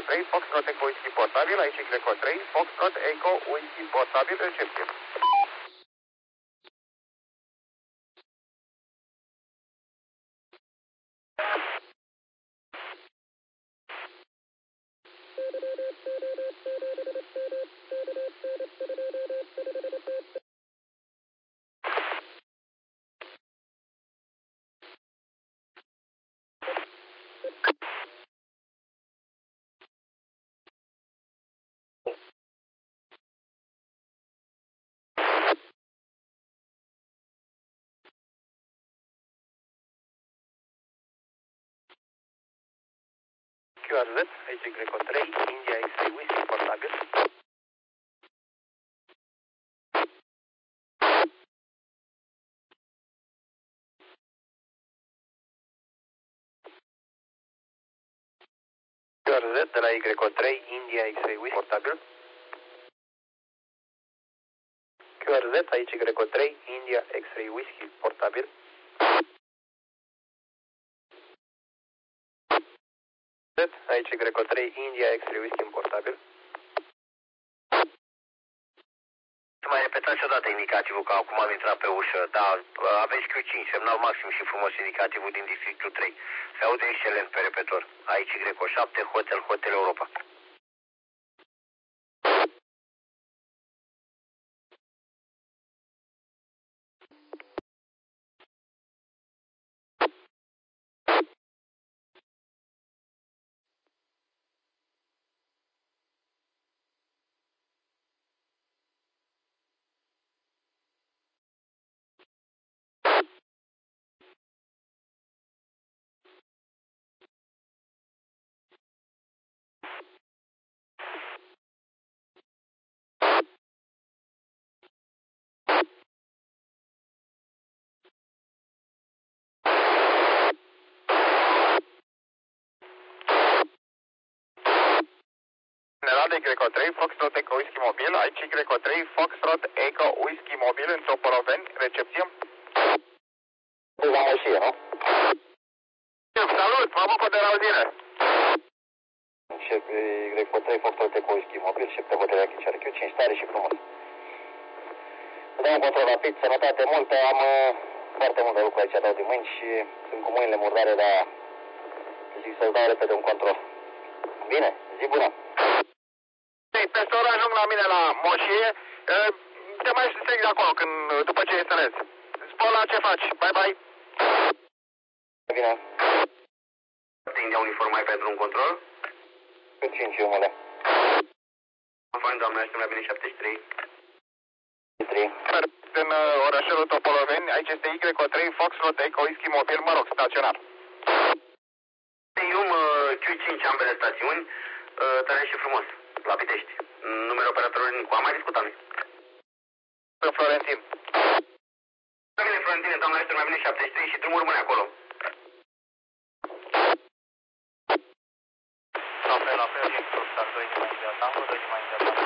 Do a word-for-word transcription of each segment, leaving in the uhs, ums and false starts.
trei, Foxtrot Eco Whisky portabil, aici Greco trei, Foxtrot Eco Whisky portabil, recepție. Q R Z, aici Greco trei, India X-Ray Whisky portabil. Q R Z de la Y trei, India X-Ray Whisky portabil. Q R Z, aici Y trei, India X-Ray Whisky portabil. Z, aici Y trei, India X-Ray Whisky portabil. Mai repetați odată indicativul, că acum am intrat pe ușă. Da, aveți Q cinci, semnal maxim și frumos indicativul din districtul trei. Se aude excelent pe repetor. Aici Greco șapte, Hotel, Hotel Europa. General de Greco trei, Foxtrot Eco Whisky mobil, aici Greco trei, Foxtrot Eco Whisky mobil în Toporoveni, recepție. La moșie, nu? Salut, mă bucur de la auzire. Șef Greco trei, Foxtrot Eco Whisky mobil, șef de hotele Achiciare, Q cinci, tare și frumos. Dau un control rapid, sănătate multă, am uh, foarte mult de lucru aici, dau din mâini și sunt cu mâinile murdare, dar zic să-ți dau repede un control. Bine, zi bună! Peste ora ajung la mine la moșie, te mai stric de acolo când, după ce instalez. Spor la ce faci, bye bye! Bine. India uniformai pentru un control? Q cinci, omule. Fain, doamne, aștept la bine șaptezeci și trei. trei. În uh, orașelul Topoloveni, aici este Y trei, Foxtrot Eco Whisky mobil, mă rog, staționar. Eu Q cinci ambele stațiuni, uh, tare și frumos, la Pitești. Numele operatorului cu am mai discutat noi. Florentin. La mine, Florentine, doamna, aștept la bine șaptezeci și trei și drumul rămâne acolo. La fel, la fel, din Turcar, doi de mai India Tango, doi de mai India Tango.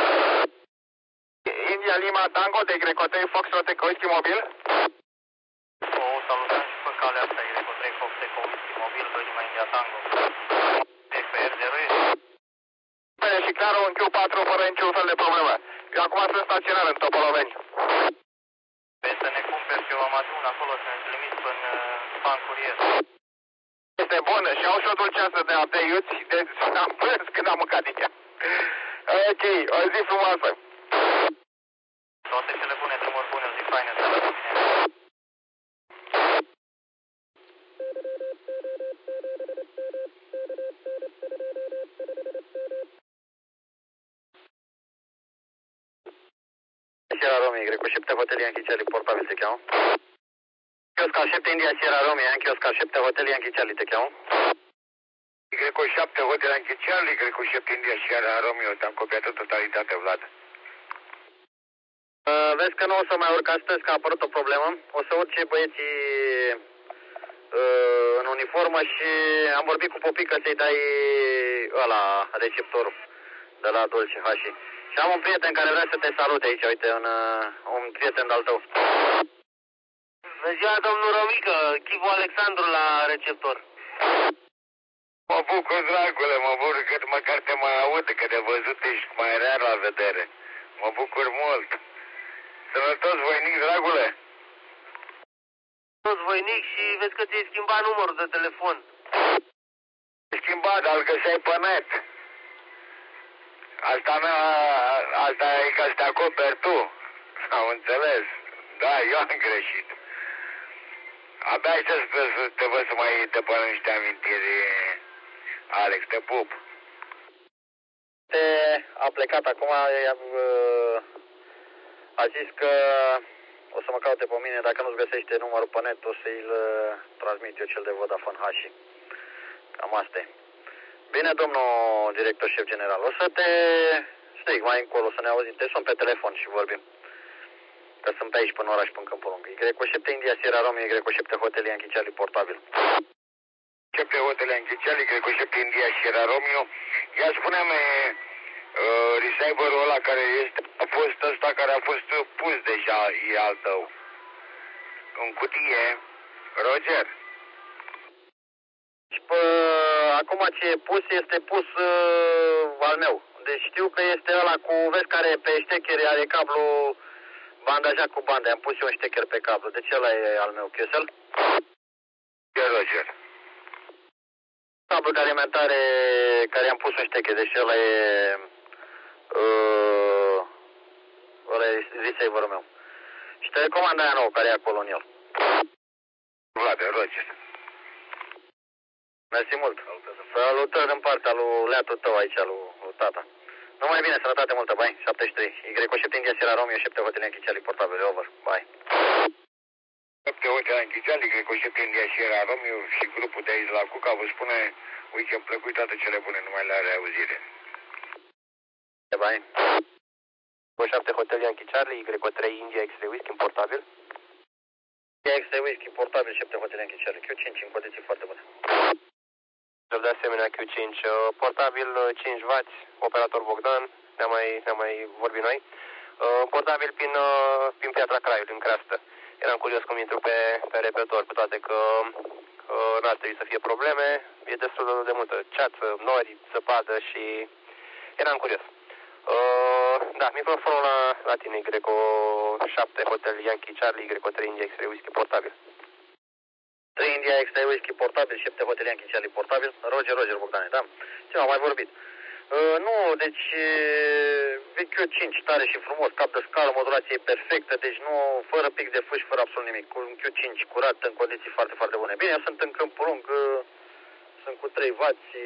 India Lima Tango de Greco trei, Foxtrot Eco Whisky mobil. O salutăm și pe calea asta, Greco trei, Fox Eco Whisky mobil, doi de mai India Tango. P R zero este. Bine și clar, un Q patru fără niciun fel de problemă. Eu acum sunt staționar în Topoloveni. Vrei să ne cumperi că eu am adun acolo să ne trimiți până fan curier. Este bună și au și o dulceață de abdeiuți, deci am plâns când am mâncat din ea. Ok, o zi frumoasă. Toate cele bune, drumuri bune, o zi faină, să la bine. Sierra Romeo, Greco șapte, Hotel Yankee Charlie, portabil te cheamă. Oscar șapte, India Sierra Romeo, Yankee Oscar șapte, Hotel Yankee Charlie te cheamă. Greco șapte, Hotel Yankee Charlie, Greco șapte, India Sierra Romeo, te-am copiat în totalitate, Vlad. Uh, vezi că nu o să mai urc astăzi, că a apărut o problemă. O să urce băieții uh, în uniformă și am vorbit cu Popică să-i dai ăla, receptorul de la Dulce Hashi. Și am un prieten care vrea să te salute aici, uite, un, un prieten de-al tău. Bună ziua, domnul Romică, Chivu Alexandru la receptor. Mă bucur, dragule, mă bucur că măcar te mai aud, că de văzut ești mai rar la vedere. Mă bucur mult. Sănătos, voinic, dragule. Sănătos, voinic, și vezi că ți-ai schimbat numărul de telefon. Schimbat, dar îl găseai pe net. Asta mea, asta e ca să te acoperi tu. Am înțeles. Da, eu am greșit. Abia ai să te văd să mai te pără niște amintiri, Alex, te pup. Te a plecat acum, a zis că o să mă caute pe mine, dacă nu-ți găsește numărul pe net, o să-i transmit eu cel de Vodafone Hashi. Cam asta e. Bine, domnul director șef general, o să te stric mai încolo, să ne auzim, te sun pe telefon și vorbim. Că sunt pe aici, până oraș, până Câmpul Lung. Y șapte India Sierra Romeo, Y șapte Hotel Yankee Charlie portabil. șapte Hotel Yankee Charlie, Y șapte India Sierra Romeo. Ia spune-mi, uh, receiverul ăla care este, a fost ăsta care a fost pus deja, e al tău. În cutie, Roger. Și pă, acum ce e pus, este pus uh, al meu. Deci știu că este ăla cu, vezi, care pe ștecheri are cablu bandajat cu bande. Am pus eu un ștecher pe cablu. Deci ăla e al meu. Chiesel? E Roger. Cablu de alimentare care am pus un ștecher. Deci ăla e... Uh, ăla e receiverul meu. Și telecomanda aia nouă care e acolo în el. Vlade, Roger. Mersi mult. Salutări din partea lui leatul tău aici, lui, lui tata. Numai bine, sănătate multă, bye. șaptezeci și trei. Y șapte India Sierra Romeo, șapte Hotel Yankee Charlie portabil, over, bye. șapte Hotel Yankee Charlie, Y șapte India Sierra Romeo și grupul de aici la Cuca vă spune weekend plăcut, toate cele bune, numai la reauzire. Bye. Y șapte Hotel Yankee Charlie, Y trei India X-ray Whisky portabil. India X-ray Whisky portabil, șapte Hotel Yankee Charlie, Q cinci în condiții foarte bune. De asemenea Q cinci, portabil cinci wați, operator Bogdan, ne-am mai, ne mai vorbit noi. Portabil prin, prin Piatra Craiului, în creastă. Eram curios cum intru pe, pe repertor, cu toate că n-ar trebui să fie probleme. E destul de multă ceață, nori, zăpadă și eram curios. Da, microfonul la, la tine, Y șapte Hotel Yankee Charlie, Y trei India X-ray Whisky portabil. trei India X-ray Whisky portabil, șapte Hotel Yankee Charlie portabil. Roger, Roger Bogdane, da. Ce am mai vorbit? Uh, nu, deci Q cinci tare și frumos, cap de scală, modulație perfectă, deci nu, fără pic de fâș, fără absolut nimic. Cu un Q cinci curat, în condiții foarte, foarte bune. Bine, eu sunt în Câmpul Lung, uh, sunt cu trei wați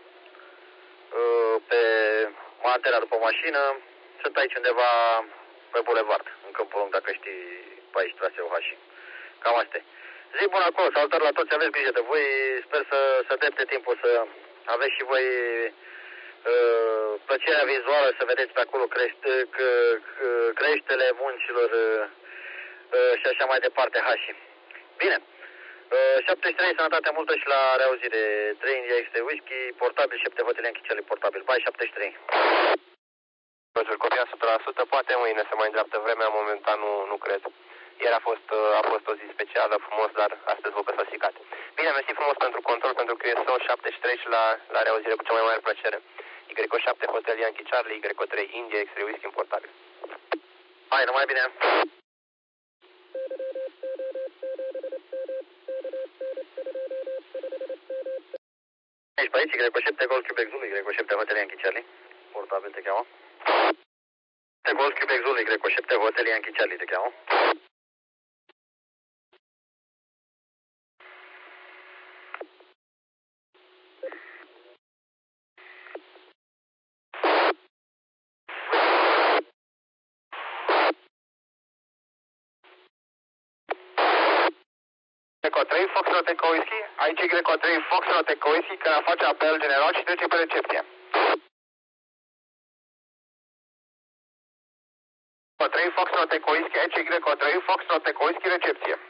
uh, pe materia după mașină. Sunt aici undeva pe bulevard, în Câmpul Lung, dacă știi pe aici traseul H. Cam asta. Zi bună acolo, salutări la toți, aveți grijă de voi, sper să, să drepte timpul să aveți și voi uh, plăcerea vizuală, să vedeți pe acolo crește, creștele muncilor uh, și așa mai departe, Hași. Bine, uh, șaptezeci și trei, sănătate multă și la reauzire, trei India X-ray Whisky, portabil, șapte Hotel Yankee Charlie portabil, bye, șaptezeci și trei. Roger, copia o sută la sută, poate mâine se mai îndreaptă vremea, momentan nu, nu cred. Ieri a fost, a fost o zi specială, frumos, dar astăzi vă că s-a sicat. Bine, mersi frumos pentru control, pentru că este o șaptezeci și trei și la, la reauzire cu cea mai mare plăcere. Y șapte Hotel Yankee Charlie, Y trei India X-ray Whisky în portabil. Hai, numai bine. Ești pe aici, Y șapte Golf Quebec Zulu, Y șapte Hotel Yankee Charlie. Portabil te cheamă. Golf Quebec Zulu, Y șapte Hotel Yankee Charlie te cheamă. Y trei Foxtrot Echo Whisky, aici Y trei Foxtrot Echo Whisky, care face apel general și trece pe recepție. Y trei Foxtrot Echo Whisky, aici Y trei Foxtrot Echo Whisky, recepție.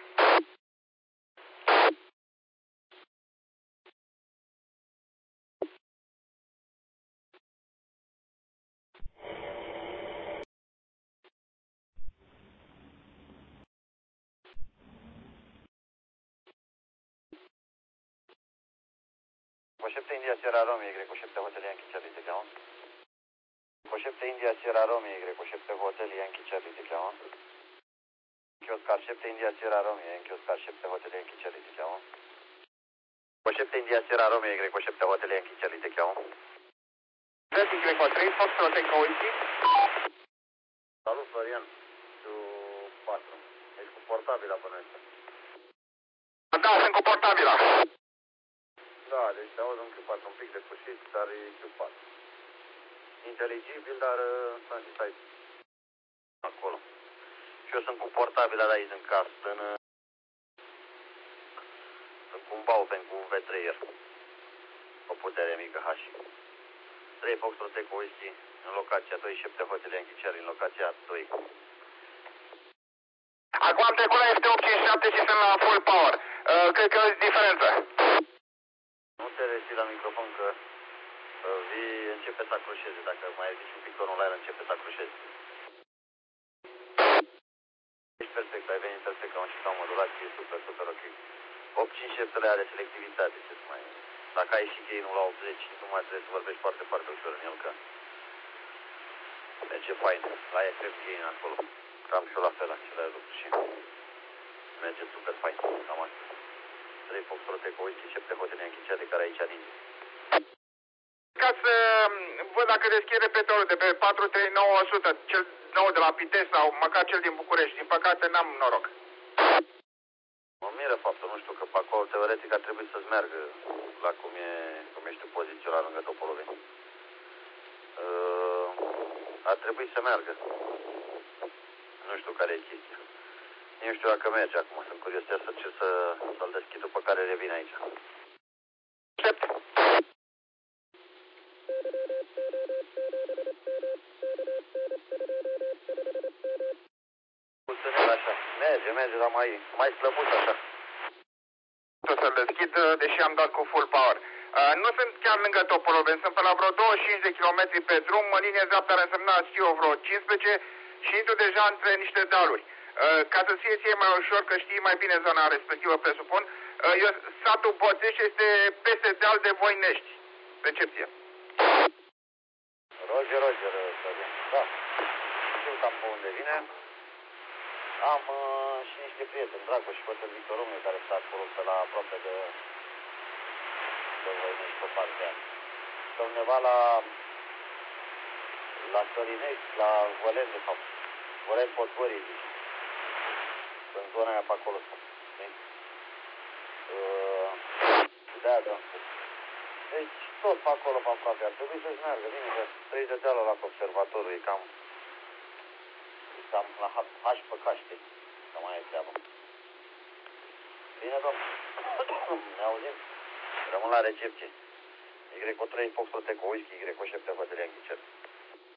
șapte India Sierra Romeo, Y șapte Hotel Yankee Charlie, te cheamă. șapte India Sierra Romeo, Y șapte Hotel Yankee Charlie, te cheamă. Oscar șapte India Sierra Romeo, Yankee Oscar șapte Hotel Yankee Charlie, te cheamă. șapte India Sierra Romeo, Y șapte Hotel Yankee Charlie, te cheamă. Traffic Eco trei, Foxtrot Eco Whisky. Salut, Florian. Tu patru. Ești cu portabila până aici. Da, sunt cu portabila. Da, deci te aud un Q patru un pic de cușit, dar e Q patru. Inteligibil, dar sunt și stai acolo. Și eu sunt cu portabila de aici în casă, în... Sunt cu un Baupen cu V trei R. O putere mică H. trei Foxtrot Eco Whisky în locația doi șapte Hotel Yankee Charlie, în locația doi. Acum am trecut la F T opt cinci șapte și sunt la full power. Uh, cred că e diferență. Nu te reții la microfon că uh, vii, începe să acrușeze. Dacă mai ridici un pic tonul la el, începe să acrușeze. Ești perfect, ai venit perfect, am și ca modulație, super, super ok. opt cinci șapte le are selectivitate, ce să mai... Dacă ai și gain-ul la optzeci, nu mai trebuie să vorbești foarte, foarte ușor în el, că... Merge fain, la F F gain acolo. Cam și eu la fel, același lucru și... Merge super fain, cam asta. trei Foxtrot Eco Whisky, șapte Hotel Yankee Charlie, care aici ninge. Ca să văd dacă deschid repetorul de pe patru trei nouă o sută, cel nou de la Pitești sau măcar cel din București. Din păcate n-am noroc. Mă miră faptul, nu știu, că pe acolo teoretic ar trebui să-ți meargă la cum, e, cum ești tu poziționat lângă Topoloveni. Uh, ar trebui să meargă. Nu știu care e chestia. Nu știu dacă merge acum, sunt curios să cer să, să-l deschid după care revin aici. Aștept. Puținel așa. Merge, merge, dar mai, mai slăbut așa. O să-l deschid, deși am dat cu full power. Uh, nu sunt chiar lângă Topoloveni, sunt pe la vreo douăzeci și cinci de kilometri pe drum, în linie dreaptă ar însemna, știu eu, vreo cincisprezece și intru deja între niște dealuri. Uh, ca să fie ție mai ușor, că știi mai bine zona respectivă, presupun, uh, eu, satul Boțeș este peste deal de Voinești. Recepție. Roger, Roger, da. Știu cam pe unde vine. Am uh, și niște prieteni, Dragoș și Hotel Victor Romeo, care stă acolo pe la aproape de de Voinești pe partea aia. Stă undeva la la Sărinești, la Volen, de fapt. Volen Podgorii, zici. În zona aia pe acolo sunt. Uh, de aia ți-am spus. Deci tot pe acolo, pe aproape. Ar trebui să-ți meargă. Bine că treci de dealul ăla cu observatorul. E cam... E cam la H pe K, știi? Cam aia e treaba. Bine, domn. Ne auzim? Rămân la recepție. Y trei Foxtrot Eco Whisky, Y șapte Hotel Yankee Charlie.